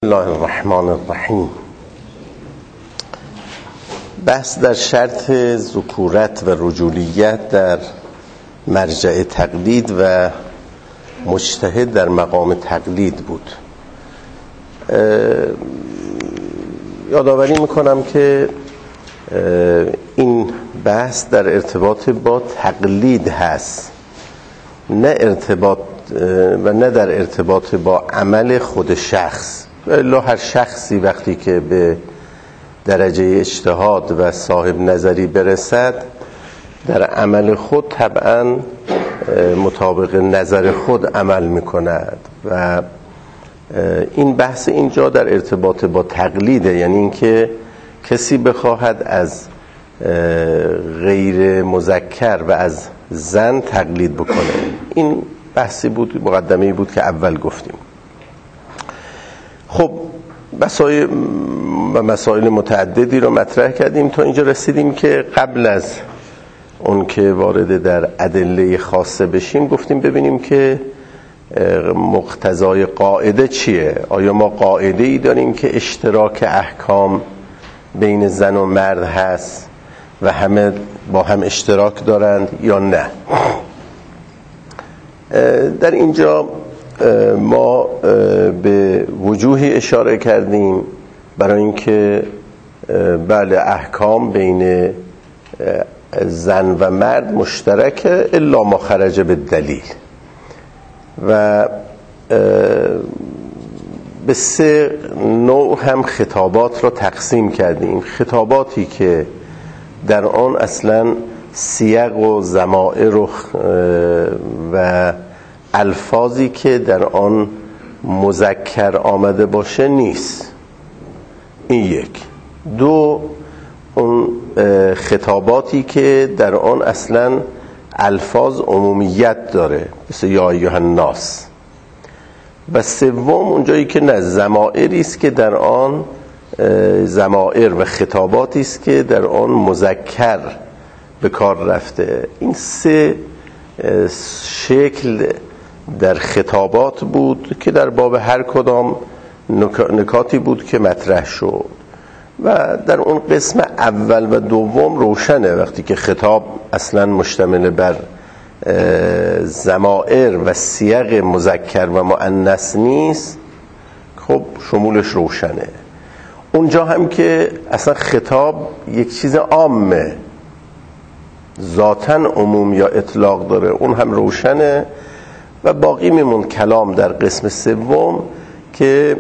الله الرحمن الرحیم. بحث در شرط ذکورت و رجولیت در مرجع تقلید و مجتهد در مقام تقلید بود. یادآوری میکنم که این بحث در ارتباط با تقلید هست، نه در ارتباط با عمل خود شخص. الا هر شخصی وقتی که به درجه اجتهاد و صاحب نظری برسد در عمل خود طبعا مطابق نظر خود عمل میکند و این بحث اینجا در ارتباط با تقلیده، یعنی اینکه کسی بخواهد از غیر مذکر و از زن تقلید بکنه. این بحثی بود، مقدمه‌ای بود که اول گفتیم. خب مسائل متعددی رو مطرح کردیم تا اینجا رسیدیم که قبل از اون که وارد در ادله خاصه بشیم گفتیم ببینیم که مقتضای قاعده چیه. آیا ما قاعده ای داریم که اشتراک احکام بین زن و مرد هست و همه با هم اشتراک دارند یا نه؟ در اینجا ما به وجوهی اشاره کردیم برای اینکه بله احکام بین زن و مرد مشترکه الا ما خرج به دلیل و به 3 نوع هم خطابات رو تقسیم کردیم. خطاباتی که در آن اصلا سیاق و ضمائر و الفاظی که در آن مذکر آمده باشه نیست، این یک. 2 اون خطاباتی که در آن اصلا الفاظ عمومیت داره مثل یا ایها الناس. و 3 اونجایی که نه، ضمائری است که در آن ضمائر و خطاباتی است که در آن مذکر به کار رفته. این 3 شکل در خطابات بود که در باب هر کدام نکاتی بود که مطرح شد و در اون قسم اول و دوم روشنه وقتی که خطاب اصلا مشتمل بر ضمائر و سیاق مذکر و مؤنث نیست، خب شمولش روشنه. اونجا هم که اصلا خطاب یک چیز عامه، ذاتاً عموم یا اطلاق داره، اون هم روشنه. و باقی میمون کلام در قسم 3 که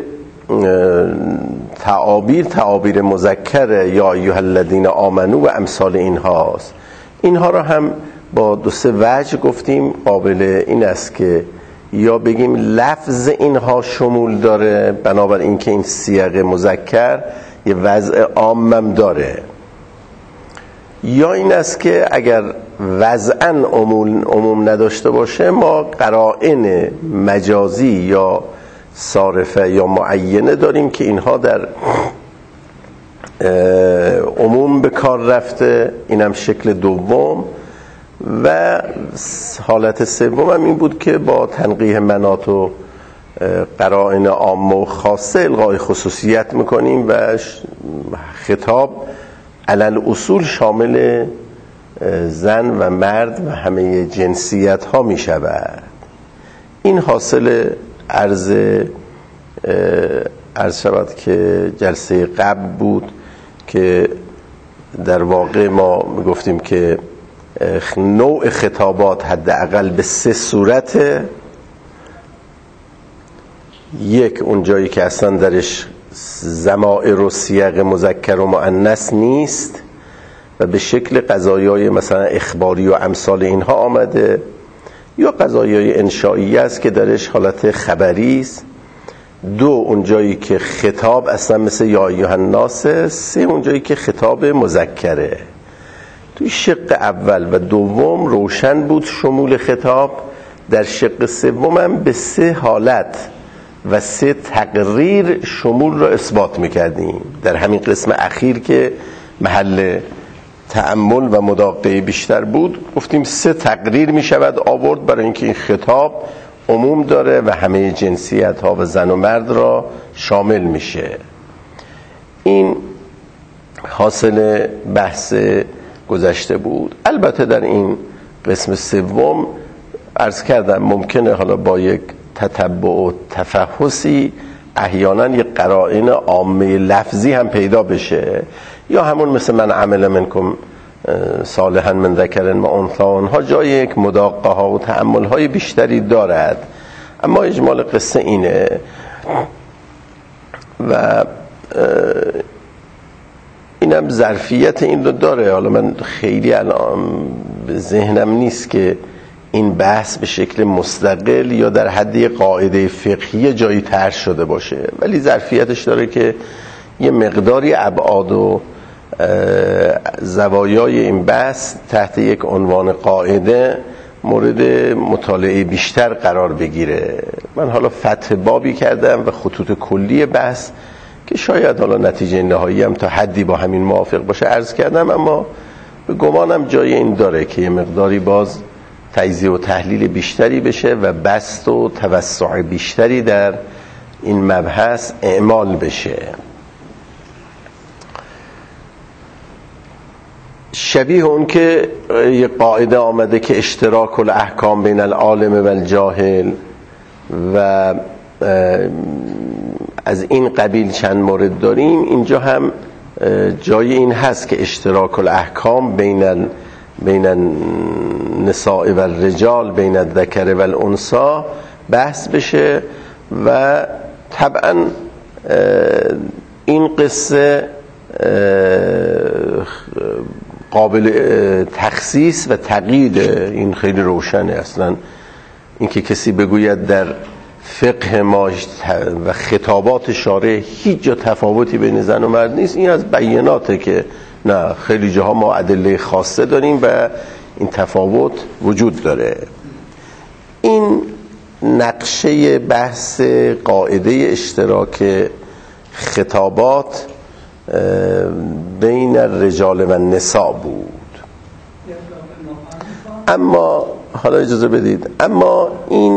تعابیر مذکر یا ایها الذین آمنو و امثال اینهاست. اینها رو هم با 2-3 وجه گفتیم. قابل این است که یا بگیم لفظ اینها شمول داره، بنابراین اینکه این سیاق مذکر یه وضع عامم داره، یا این است که اگر وضعاً عموم نداشته باشه ما قرائن مجازی یا صارفه یا معینه داریم که اینها در عموم به کار رفته. اینم شکل دوم. و حالت 3 هم این بود که با تنقیح مناط و قرائن عامه و خاصه الغای خصوصیت میکنیم و خطاب علل اصول شامل زن و مرد و همه جنسیت ها می شود. این حاصل عرض شود که جلسه قبل بود که در واقع ما گفتیم که نوع خطابات حداقل به 3 صورته. یک، اون جایی که اصلا درش ضمائر و سیاق مذکر و مؤنث نیست و به شکل قضایای مثلا اخباری و امثال اینها آمده، یا قضایای انشایی است که درش حالت خبری است. 2، اون جایی که خطاب اصلا مثل یا ایها الناس. 3، اون جایی که خطاب مذکره. توی شق اول و دوم روشن بود شمول خطاب. در شق 3 هم به 3 حالت و 3 تقریر شمول را اثبات میکردیم. در همین قسم اخیر که محل تأمل و مداقه بیشتر بود گفتیم 3 تقریر میشود آورد برای اینکه این خطاب عموم داره و همه جنسیت ها و زن و مرد را شامل میشه. این حاصل بحث گذشته بود. البته در این قسم سوم عرض کردم ممکنه حالا با یک تتبع و تفحصی احیانا یک قرائن عامه لفظی هم پیدا بشه، یا همون مثل من عمل منکم صالحا من ذکر و انثی، اونها جای یک مداقه ها و تأمل های بیشتری دارد، اما اجمال قصه اینه. و اینم ظرفیت این رو داره. حالا من خیلی الان ذهنم نیست که این بحث به شکل مستقل یا در حد قاعده فقهی جایی طرح شده باشه، ولی ظرفیتش داره که یه مقداری ابعاد و زوایای این بحث تحت یک عنوان قاعده مورد مطالعه بیشتر قرار بگیره. من حالا فتح بابی کردم و خطوط کلی بحث که شاید حالا نتیجه نهایی هم تا حدی با همین موافق باشه عرض کردم، اما به گمانم جای این داره که یه مقداری باز تجزیه و تحلیل بیشتری بشه و بسط و توسع بیشتری در این مبحث اعمال بشه. شبیه اون که یه قاعده آمده که اشتراک الاحکام بین العالم و الجاهل، و از این قبیل چند مورد داریم. اینجا هم جای این هست که اشتراک الاحکام بین النساء و الرجال، بین الذکر و الانثی بحث بشه، و طبعا این قصه قابل تخصیص و تقیید. این خیلی روشنه. اصلا این که کسی بگوید در فقه ما و خطابات شارع هیچ جا تفاوتی بین زن و مرد نیست، این از بیاناته که نه، خیلی جاها ما ادله خاصه داریم و این تفاوت وجود داره. این نقشه بحث قاعده اشتراک خطابات بین الرجال و النساء بود. اما حالا اجازه بدید، اما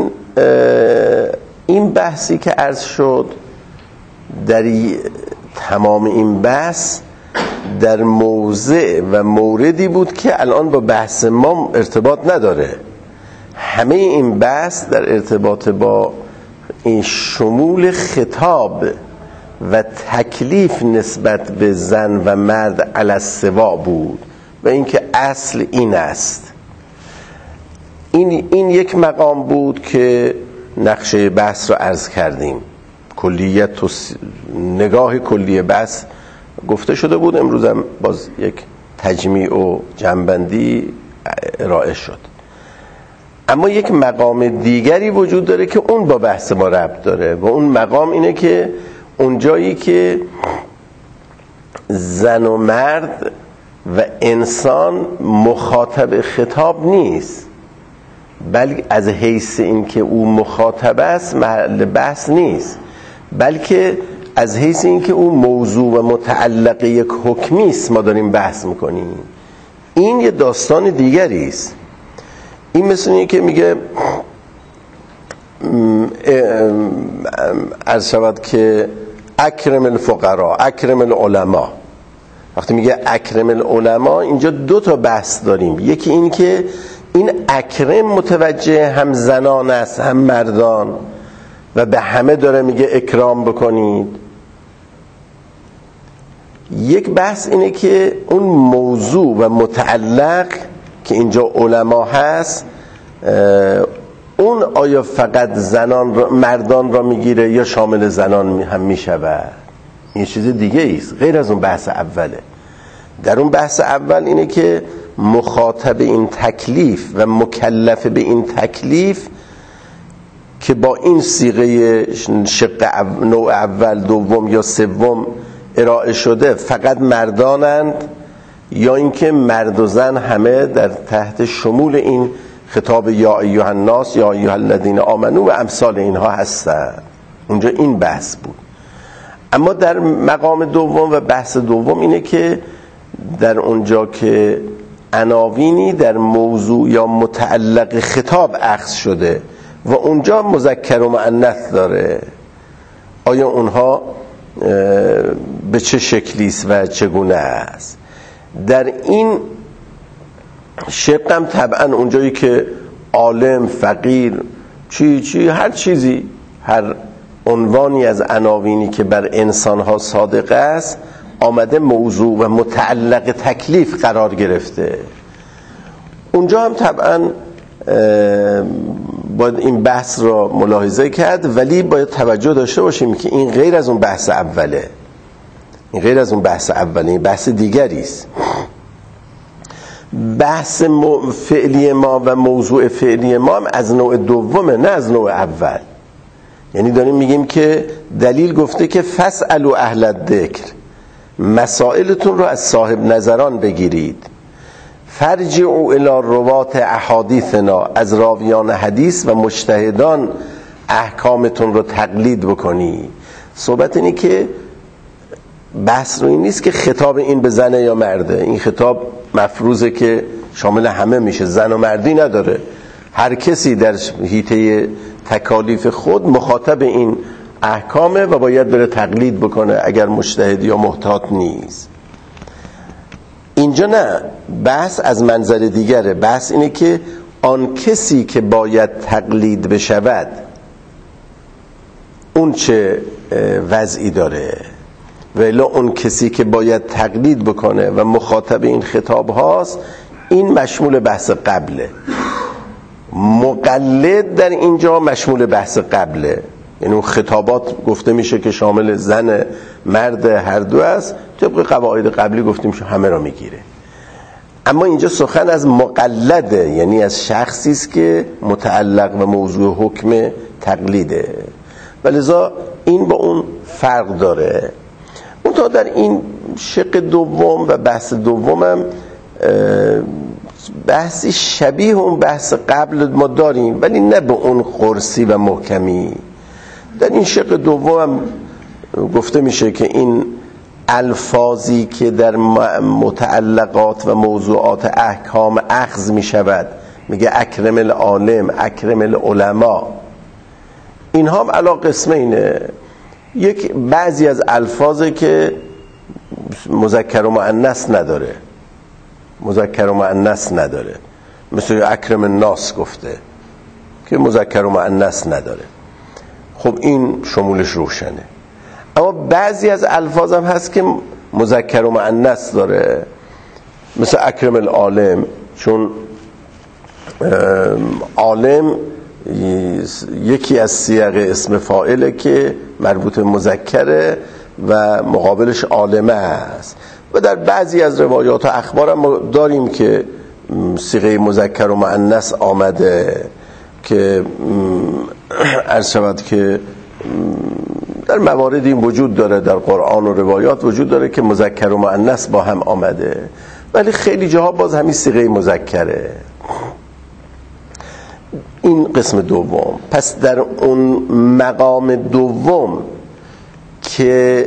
این بحثی که عرض شد در تمام این بحث در موضع و موردی بود که الان با بحث ما ارتباط نداره. همه این بحث در ارتباط با این شمول خطاب و تکلیف نسبت به زن و مرد علی السوا بود و اینکه اصل این است. این یک مقام بود که نقشه بحث رو عرض کردیم. کلیت و نگاه کلی بحث گفته شده بود. امروز هم باز یک تجمیع و جنبندی ارائه شد. اما یک مقام دیگری وجود داره که اون با بحث ما ربط داره و اون مقام اینه که اون جایی که زن و مرد و انسان مخاطب خطاب نیست، بلکه از حیث این که او مخاطب است محل بحث نیست، بلکه از حیث این که او موضوع و متعلق یک حکمی است ما داریم بحث میکنیم. این یه داستان دیگری است. این مثل اینه که میگه عرض شود که اکرم الفقراء اکرم العلماء. وقتی میگه اکرم العلماء اینجا دو تا بحث داریم. یکی این که این اکرم متوجه هم زنان است هم مردان و به همه داره میگه اکرام بکنید. یک بحث اینه که اون موضوع و متعلق که اینجا علما هست اون آیا فقط زنان را مردان را میگیره یا شامل زنان هم میشود. این چیز دیگه ایست غیر از اون بحث اوله. در اون بحث اول اینه که مخاطب این تکلیف و مکلف به این تکلیف که با این صیغه شق نوع اول دوم یا سوم ارائه شده فقط مردانند یا اینکه مرد و زن همه در تحت شمول این خطاب یا ایها الناس یا ایها الذین آمنو و امثال اینها هستند. اونجا این بحث بود. اما در مقام دوم و بحث دوم اینه که در اونجا که عناوینی در موضوع یا متعلق خطاب اخذ شده و اونجا مذکر و مؤنث داره، آیا اونها به چه شکلی است و چگونه است؟ در این شقم طبعا اونجایی که عالم، فقیر، چی هر چیزی، هر عنوانی از عناوینی که بر انسانها صادق است آمده موضوع و متعلق تکلیف قرار گرفته. اونجا هم طبعا باید این بحث را ملاحظه کرد، ولی باید توجه داشته باشیم که این غیر از اون بحث اوله، این غیر از اون بحث اوله، این بحث دیگری است. بحث فعلی ما و موضوع فعلی ما هم از نوع دومه، نه از نوع اول. یعنی داریم میگیم که دلیل گفته که فاسألوا اهل الذکر، مسائلتون رو از صاحب نظران بگیرید. فرجعوا الی روات احادیثنا، از راویان حدیث و مجتهدان احکامتون رو تقلید بکنی. صحبت اینه که بحث رو این نیست که خطاب این به زنه یا مرده، این خطاب مفروضه که شامل همه میشه، زن و مردی نداره. هر کسی در حیطه تکالیف خود مخاطب این احکامه و باید بره تقلید بکنه اگر مجتهد یا محتاط نیست. اینجا نه، بحث از منظر دیگره. بحث اینه که آن کسی که باید تقلید بشود اون چه وضعی داره، ولی اون کسی که باید تقلید بکنه و مخاطب این خطاب هاست، این مشمول بحث قبله. مقلد در اینجا مشمول بحث قبله، یعنی اون خطابات گفته میشه که شامل زن، مرد، هر دو است، طبق قواعد قبلی گفتیم میشه همه را میگیره. اما اینجا سخن از مقلده، یعنی از شخصی است که متعلق و موضوع حکم تقلیده، ولذا این با اون فرق داره. اون تا در این شق دوم و بحث دومم بحثی شبیه اون بحث قبل ما داریم، ولی نه به اون قرصی و محکمی. در این شق دوم گفته میشه که این الفاظی که در متعلقات و موضوعات احکام اخذ میشود، میگه اکرم العالم، اکرم العلماء، اینها هم علا قسمینه. یک بعضی از الفاظی که مذکر و مؤنث نداره، مذکر و مؤنث نداره، مثل اکرم الناس گفته که مذکر و مؤنث نداره، خب این شمولش روشنه. اما بعضی از الفاظ هم هست که مذکر و مؤنث داره، مثل اکرم العالم، چون عالم یکی از صیغ اسم فاعله که مربوط مذکره و مقابلش عالمه است. و در بعضی از روایات و اخبار هم داریم که صیغه مذکر و مؤنث آمده که عرض شود که در موارد این وجود داره، در قرآن و روایات وجود داره که مذکر و مؤنث با هم آمده، ولی خیلی جاها باز همین صیغه مذکره. این قسم دوم. پس در اون مقام دوم که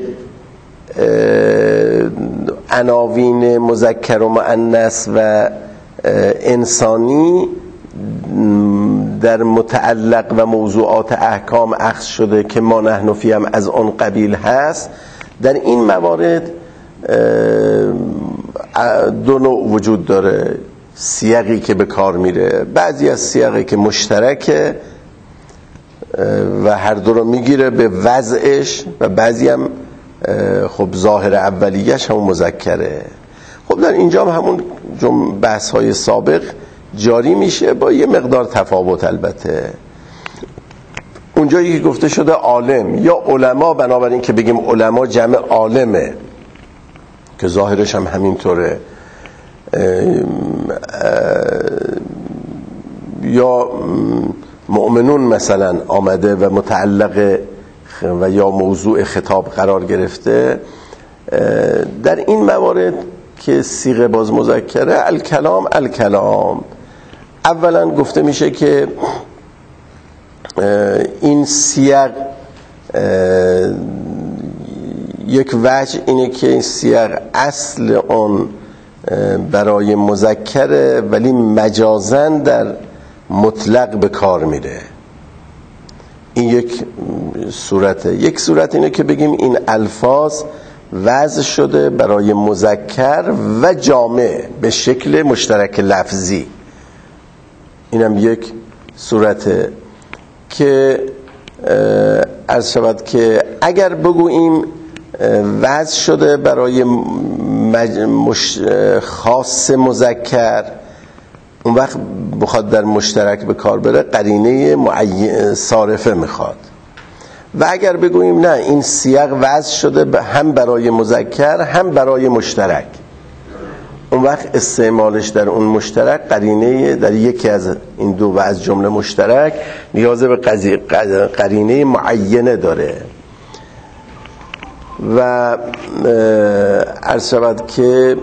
عناوین مذکر و مؤنث و انسانی در متعلق و موضوعات احکام اخذ شده که ما نحن فیم از اون قبیل هست، در این موارد دو نوع وجود داره. سیاقی که به کار میره، بعضی از سیاقی که مشترکه و هر دو رو میگیره به وضعش، و بعضی هم خب ظاهر اولیش همون مذکره. خب در اینجا هم همون بحث های سابق جاری میشه با یه مقدار تفاوت. البته اونجایی که گفته شده عالم یا علما، بنابراین که بگیم علما جمع عالمه که ظاهرش هم همینطوره، یا مؤمنون مثلا آمده و متعلق و یا موضوع خطاب قرار گرفته، در این موارد که صیغه باز مذکره، الکلام اولا گفته میشه که این سیاق یک وجه اینه که این سیاق اصل اون برای مذکره ولی مجازن در مطلق به کار میره. این یک صورته. یک صورت اینه که بگیم این الفاظ وضع شده برای مذکر و جامع به شکل مشترک لفظی. اینم یک صورته که عرض شود که اگر بگوییم وضع شده برای خاص مذکر، اون وقت بخواد در مشترک به کار بره قرینه صارفه میخواد. و اگر بگوییم نه این سیاق وضع شده هم برای مذکر هم برای مشترک، اون وقت استعمالش در اون مشترک قرینه در یکی از این دو و از جمله مشترک نیاز به قرینه معینه داره. و عرض شود که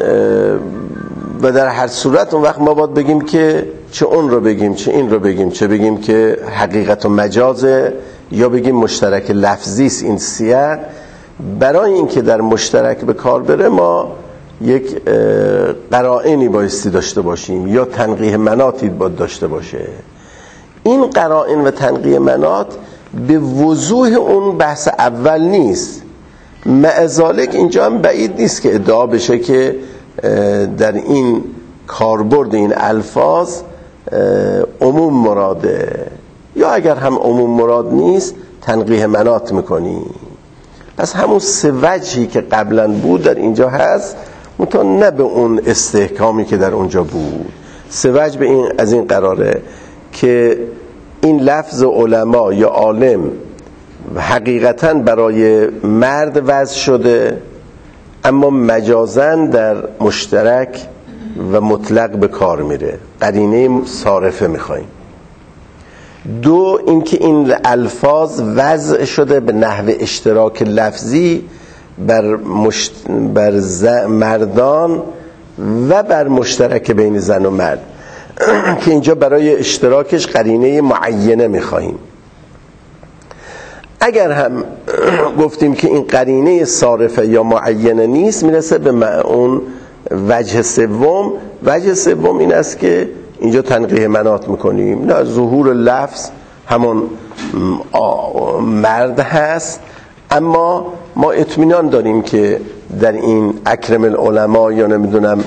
و در هر صورت اون وقت ما باید بگیم که چه اون رو بگیم چه این رو بگیم، چه بگیم که حقیقت و مجازه یا بگیم مشترک لفظی است. این سیاق برای اینکه در مشترک به کار بره ما یک قرائنی بایستی داشته باشیم یا تنقیح مناطی باید داشته باشه. این قرائن و تنقیح مناط به وضوح اون بحث اول نیست، مع ذالک اینجا هم بعید نیست که ادعا بشه که در این کاربرد این الفاظ عموم مراده، یا اگر هم عموم مراد نیست تنقیح مناط میکنیم. پس همون سه وجهی که قبلا بود در اینجا هست، منتها نه به اون استحکامی که در اونجا بود. سه وجه به این از این قراره که این لفظ علما یا عالم حقیقتا برای مرد وضع شده، اما مجازن در مشترک و مطلق به کار میره، قرینه صارفه میخوایم. دو، اینکه این الفاظ وضع شده به نحو اشتراک لفظی بر مردان و بر مشترک بین زن و مرد که اینجا برای اشتراکش قرینه معینه میخواهیم. اگر هم گفتیم که این قرینه صارفه یا معینه نیست، میرسه به اون وجه سوم. وجه سوم این است که اینجا تنقیح مناط میکنیم، نه ظهور لفظ همون مرد هست، اما ما اطمینان داریم که در این اکرم العلماء یا نمیدونم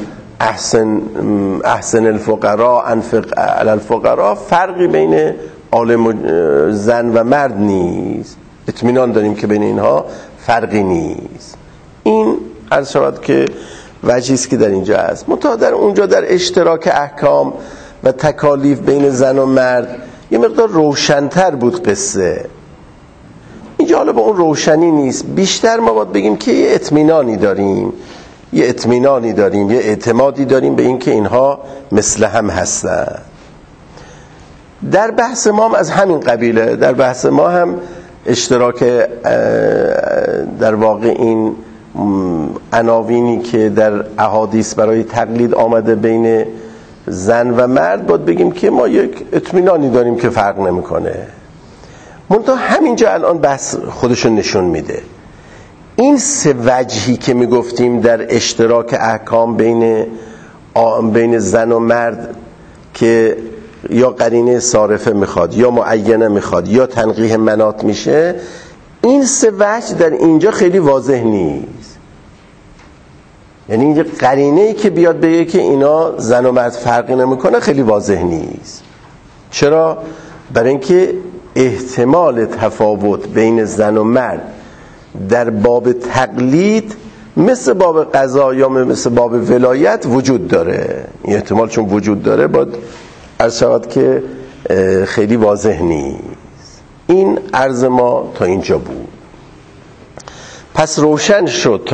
احسن الفقراء انفق علی الفقراء فرقی بین عالم زن و مرد نیست. اطمینان داریم که بین اینها فرقی نیست. این عرض شود که وجهی است که در اینجا هست. منتها در اونجا در اشتراک احکام و تکالیف بین زن و مرد یه مقدار روشن‌تر بود قصه. اینجا حالا به اون روشنی نیست، بیشتر ما باید بگیم که یه اطمینانی داریم، یه اعتمادی داریم به این که اینها مثل هم هستن. در بحث ما هم از همین قبیله. در بحث ما هم اشتراک در واقع این عناوینی که در احادیث برای تقلید آمده بین زن و مرد باید بگیم که ما یک اطمینانی داریم که فرق نمیکنه. منتها همینجا الان بحث خودشون نشون میده. این سه وجهی که میگفتیم در اشتراک احکام بین زن و مرد که یا قرینه صارفه میخواد یا معینه میخواد یا تنقیح مناط میشه، این سه وجه در اینجا خیلی واضح نیست. یعنی اینجا قرینه‌ای که بیاد بگه که اینا زن و مرد فرقی نمیکنه خیلی واضح نیست. چرا؟ برای اینکه احتمال تفاوت بین زن و مرد در باب تقلید مثل باب قضا یا مثل باب ولایت وجود داره. این احتمال چون وجود داره باید عرض شود که خیلی واضح نیست. این عرض ما تا اینجا بود. پس روشن شد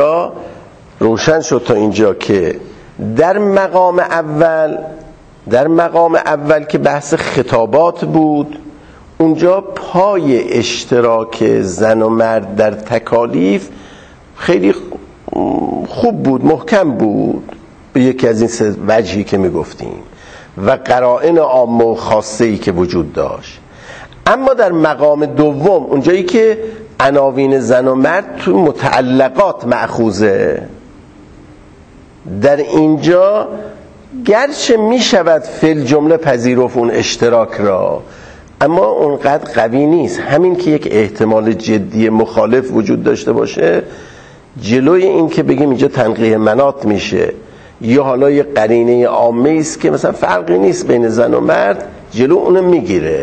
تا اینجا که در مقام اول که بحث خطابات بود، اونجا پای اشتراک زن و مرد در تکالیف خیلی خوب بود، محکم بود به یکی از این سه وجهی که میگفتیم و قرائن عامه و خاصه‌ای که وجود داشت. اما در مقام دوم، اونجایی که عناوین زن و مرد تو متعلقات مأخوذه، در اینجا گرچه می شود فی الجمله پذیرفت اون اشتراک را، اما اونقدر قوی نیست. همین که یک احتمال جدی مخالف وجود داشته باشه، جلوی این که بگیم اینجا تنقیح مناط میشه یا حالا یه قرینه عامه است که مثلا فرقی نیست بین زن و مرد، جلو اونو میگیره.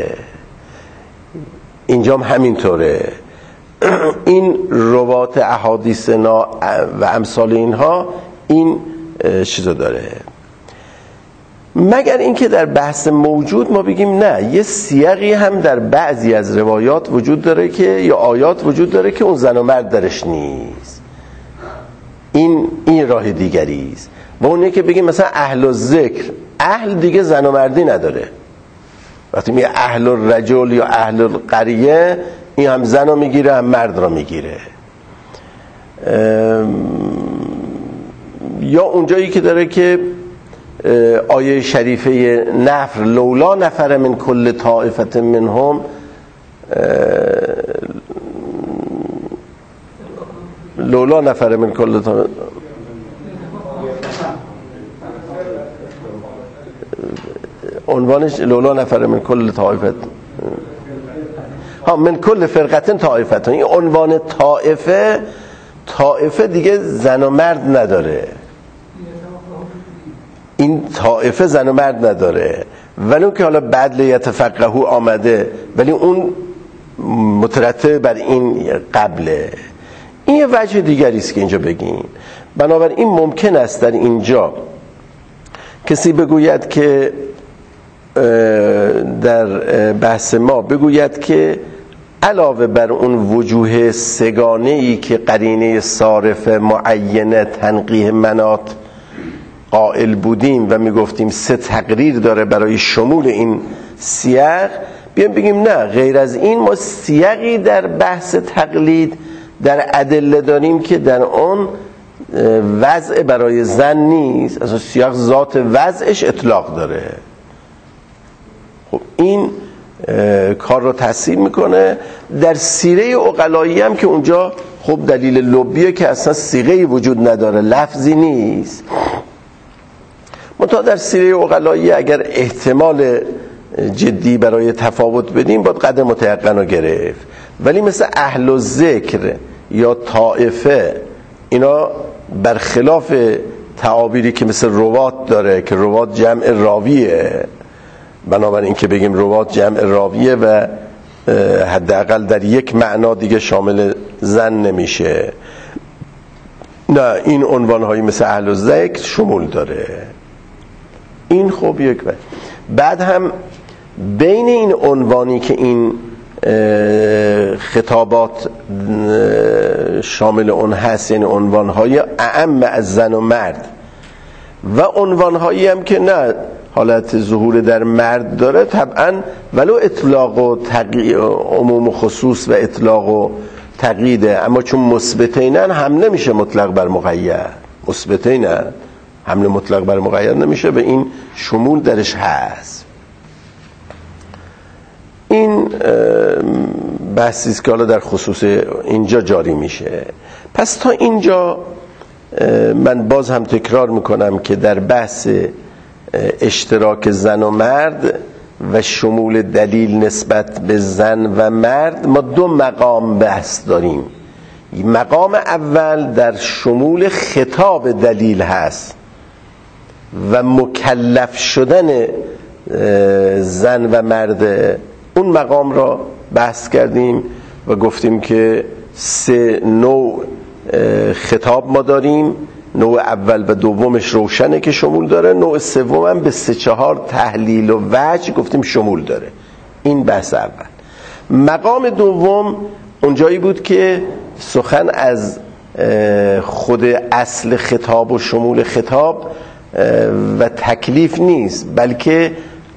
اینجا هم همینطوره. این روات احادیثنا و امثال اینها این چیزو داره، مگر اینکه در بحث موجود ما بگیم نه، یه سیاقی هم در بعضی از روایات وجود داره که یا آیات وجود داره که اون زن و مرد درش نیست. این راه دیگری است. و اونه که بگیم مثلا اهل الذکر، اهل دیگه زن و مردی نداره. وقتی میگه اهل الرجل یا اهل القریه، این هم زن رو میگیره هم مرد رو میگیره. یا اونجایی که داره که آیه شریفه نفر لولا نفر من کل طائفه منهم لولا نفر من کل طائفه، عنوانش لولا نفر من کل طائفه من کل فرقتن طائفه. این عنوان طائفه دیگه زن و مرد نداره. این طائفه زن و مرد نداره، ولی اون که حالا بعد لیتفقهوا آمده، ولی اون مترتب بر این قبله. این یه وجه دیگری است که اینجا بگیم. بنابراین ممکن است در اینجا کسی بگوید که در بحث ما بگوید که علاوه بر اون وجوه سگانه‌ای که قرینه صارف معینه تنقیح مناط قائل بودیم و میگفتیم 3 تقریر داره برای شمول این سیاق، بیایم بگیم نه، غیر از این ما سیاقی در بحث تقلید در ادله داریم که در اون وضع برای زن نیست. اصلا سیاق ذات وضعش اطلاق داره. خب این کار رو تحصیل میکنه. در سیره عقلایی هم که اونجا خب دلیل لبیه که اصلا صیغه‌ای وجود نداره، لفظی نیست. منتها در سیره عقلایی اگر احتمال جدی برای تفاوت بدیم باید قدر متیقن رو گرفت. ولی مثل اهل الذکر یا طائفه، اینا برخلاف تعابیری که مثل روات داره که روات جمع راویه، بنابراین که بگیم روات جمع راویه و حداقل در یک معنا دیگه شامل زن نمیشه. نه، این عنوانهایی مثل اهل الذکر شمول داره. این خب یک بعد هم بین این عنوانی که این خطابات شامل اون هست، یعنی عنوانهای اعم از زن و مرد، و عنوانهایی هم که نه حالت ظهور در مرد داره، طبعا ولو اطلاق و عموم و خصوص و اطلاق و تقییده، اما چون مثبتینن هم نمیشه مطلق بر مقید. مثبتینن حمل مطلق بر مقید نمیشه، به این شمول درش هست. این بحثی است که حالا در خصوص اینجا جاری میشه. پس تا اینجا من باز هم تکرار میکنم که در بحث اشتراک زن و مرد و شمول دلیل نسبت به زن و مرد ما 2 مقام بحث داریم. مقام اول در شمول خطاب دلیل هست و مکلف شدن زن و مرد. اون مقام را بحث کردیم و گفتیم که 3 نوع خطاب ما داریم. نوع اول و دومش روشنه که شمول داره، نوع سوم هم به 3-4 تحلیل و وجه گفتیم شمول داره. این بحث اول. مقام دوم اونجایی بود که سخن از خود اصل خطاب و شمول خطاب و تکلیف نیست، بلکه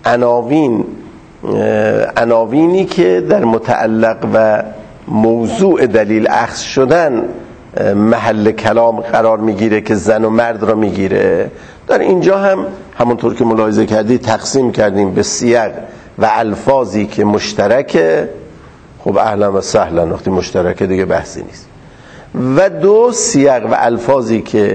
عناوینی که در متعلق و موضوع دلیل اخذ شدن محل کلام قرار میگیره که زن و مرد را میگیره. در اینجا هم همونطور که ملاحظه کردی تقسیم کردیم به سیاق و الفاظی که مشترکه. خب اهلا و سهلا، وقتی مشترکه دیگه بحثی نیست. و 2 سیاق و الفاظی که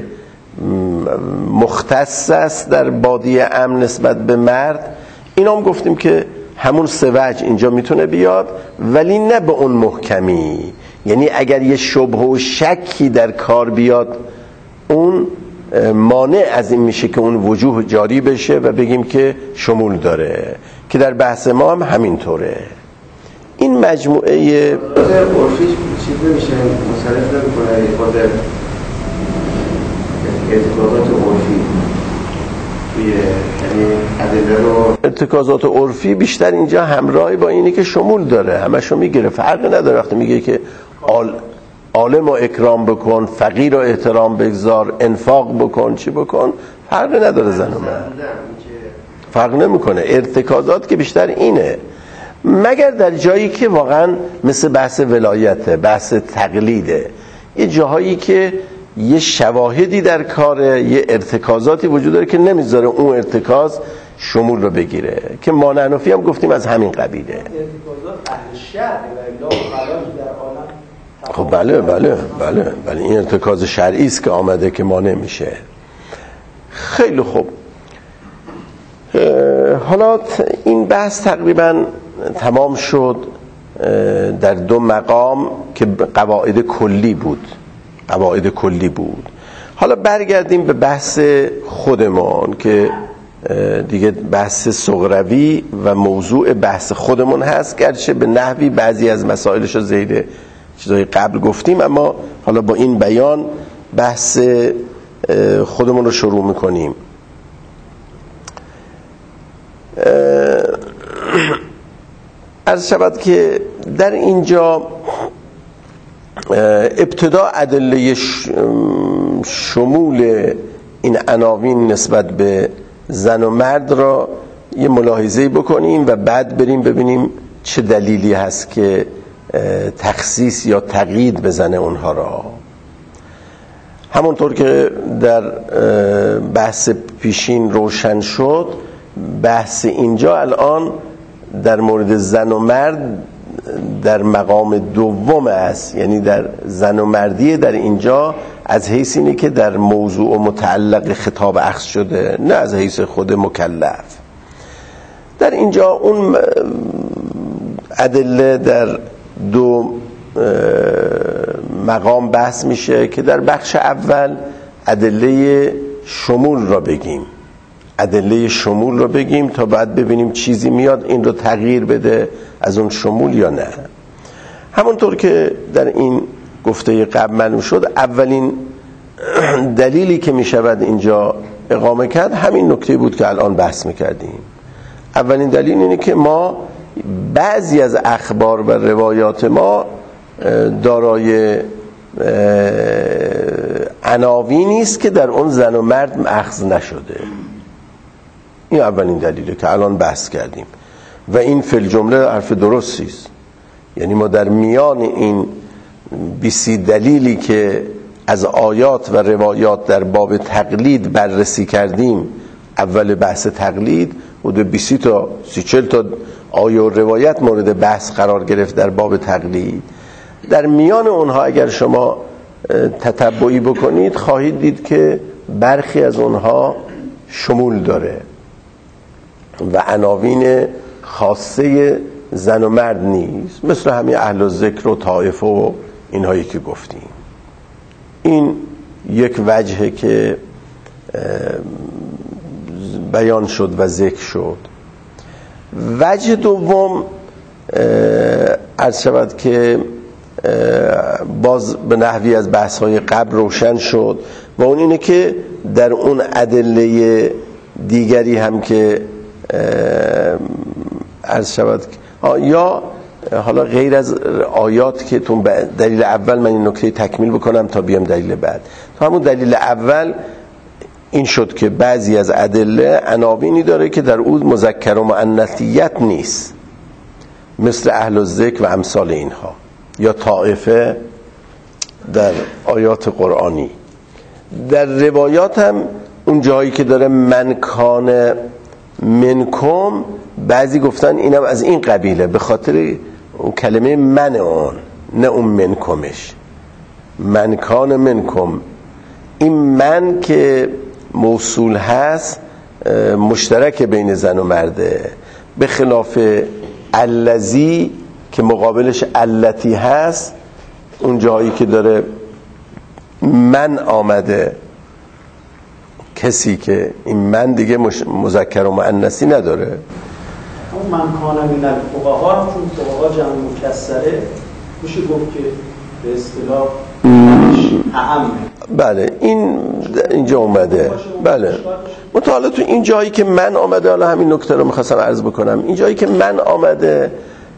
مختص است در بادی امن نسبت به مرد. اینا هم گفتیم که همون سه وجه اینجا میتونه بیاد، ولی نه به اون محکمی. یعنی اگر یه شبه و شکی در کار بیاد، اون مانع از این میشه که اون وجوه جاری بشه و بگیم که شمول داره، که در بحث ما هم همینطوره. این مجموعه عرفی چیز نمیشه مصرف نمیکنه خود اعتقادات عرفی توی یعنی ادله رو. ارتکازات عرفی بیشتر اینجا همراهی با اینه که شمول داره، همشو میگیره، فرق نداره. وقتی میگه که عالم رو اکرام بکن، فقیر رو احترام بگذار، انفاق بکن، چی بکن، فرق نداره. زن و مرد فرق نمیکنه. ارتکازات که بیشتر اینه، مگر در جایی که واقعا مثل بحث ولایته، بحث تقلیده، یه جاهایی که یه شواهدی در کاره، یه ارتکازاتی وجود داره که نمیذاره اون ارتکاز شمول رو بگیره، که مانعنفی هم گفتیم از همین قبیله. ارتکازات اهل شرع و الا خلاص در عالم. خب بله این ارتکاز شرعی است که آمده که مانع میشه. خیلی خوب، حالا این بحث تقریبا تمام شد در دو مقام که قواعد کلی بود. حالا برگردیم به بحث خودمون که دیگه بحث صغروی و موضوع بحث خودمون هست، گرچه به نحوی بعضی از مسائلش رو زیر چیزای قبل گفتیم، اما حالا با این بیان بحث خودمون رو شروع میکنیم. عرض شود که در اینجا ابتدا ادله شمول این عناوین نسبت به زن و مرد را یه ملاحظه بکنیم و بعد بریم ببینیم چه دلیلی هست که تخصیص یا تقیید بزنه اونها را. همونطور که در بحث پیشین روشن شد، بحث اینجا الان در مورد زن و مرد در مقام دوم است، یعنی در زن و مردی در اینجا از حیث اینه که در موضوع و متعلق خطاب اخذ شده، نه از حیث خود مکلف. در اینجا اون ادله در دو مقام بحث میشه که در بخش اول ادله شمول را بگیم تا بعد ببینیم چیزی میاد این رو تغییر بده از اون شمول یا نه. همونطور که در این گفته قبل معلوم شد، اولین دلیلی که میشود اینجا اقامه کرد همین نکته بود که الان بحث میکردیم. اولین دلیل اینه که ما بعضی از اخبار و روایات ما دارای عناوینی است که در اون زن و مرد اخذ نشده. این اولین دلیله که الان بحث کردیم و این فی الجمله حرف درستی است. یعنی ما در میان این 20 دلیلی که از آیات و روایات در باب تقلید بررسی کردیم، اول بحث تقلید حدود 20 تا 30-40 تا آیه و روایت مورد بحث قرار گرفت در باب تقلید. در میان اونها اگر شما تتبعی بکنید خواهید دید که برخی از اونها شمول داره و عناوین خاصه زن و مرد نیست، مثل همین اهل الذکر و طائفه و اینهایی که گفتیم. این یک وجهه که بیان شد و ذکر شد. وجه دوم عرض شود که باز به نحوی از بحث‌های قبل روشن شد و اون اینه که در اون ادله دیگری هم که عرض شود یا حالا غیر از آیات که تو دلیل اول من این نکته تکمیل بکنم تا بیام دلیل بعد. تو همون دلیل اول این شد که بعضی از ادله عناوینی داره که در اون مذکر و مؤنثیت نیست، مثل اهل الذکر و امثال اینها، یا طائفه در آیات قرآنی. در روایات هم اون جایی که داره من کان منکم، بعضی گفتن اینم از این قبیله به خاطر اون کلمه من، اون نه اون منکمش. من کان منکم، این من که موصول هست مشترک بین زن و مرده، به خلاف الذی که مقابلش التی هست، اون جایی که داره من آمده، کسی که این من دیگه مذکر و مؤنثی نداره. اون من کان من الفقها، چون فقها جمع مکسره، میشه گفت که به اصطلاح اعم. بله این اینجا اومده. بله مطالعه تو این جایی که من آمده، حالا همین نکته رو میخواستم عرض بکنم، این جایی که من آمده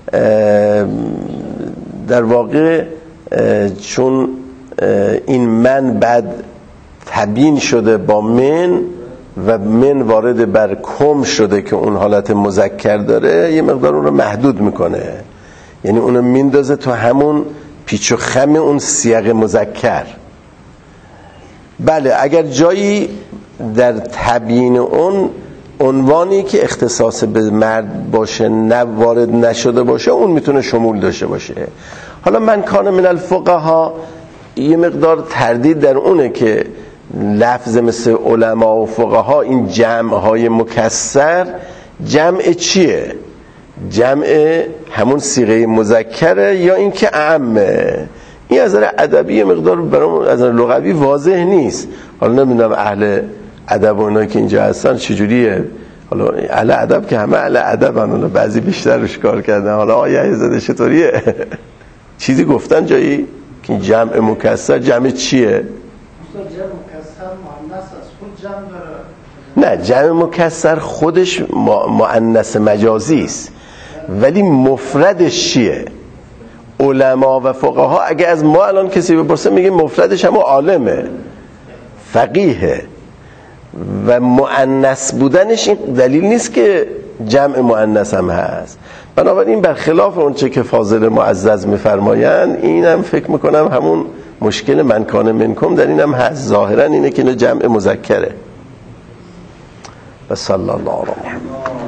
در واقع چون این من بعد تبیین شده با من و من وارد بر کم شده که اون حالت مذکر داره، یه مقدار اون رو محدود میکنه، یعنی اون رو میندازه تو همون پیچ و خم اون سیاق مذکر. بله اگر جایی در تبیین اون عنوانی که اختصاص به مرد باشه وارد نشده باشه، اون میتونه شمول داشته باشه. حالا من کان من الفقها یه مقدار تردید در اونه که لفظ مثل علما و فقها، این جمع‌های مکسر جمع چیه؟ جمع همون صیغه مذکره یا این که اعمه؟ این از نظر ادبی مقدار برام از نظر لغوی واضح نیست. حالا نمیدونم اهل ادب و اونایی که اینجا هستن چجوریه. حالا اهل ادب که همه اهل ادبن، حالا بعضی بیشتر روش کار کردن. حالا آیه زده چطوریه؟ چیزی گفتن جایی که جمع مکسر جمع چیه؟ جمع مکسر مؤنث است، خود جمع داره. نه جمع مکسر خودش مؤنث مجازی است، ولی مفردش چیه؟ علما و فقها اگه از ما الان کسی بپرسه میگه مفردش هم عالمه، فقیه، و مؤنث بودنش این دلیل نیست که جمع مؤنث هم هست. بنابراین برخلاف اون چه که فاضل معزز میفرمایند، اینم فکر میکنم همون مشکل من کان منکم در اینم هست. ظاهرا اینه که جمع مذکره. و صلی الله علیه و محمد.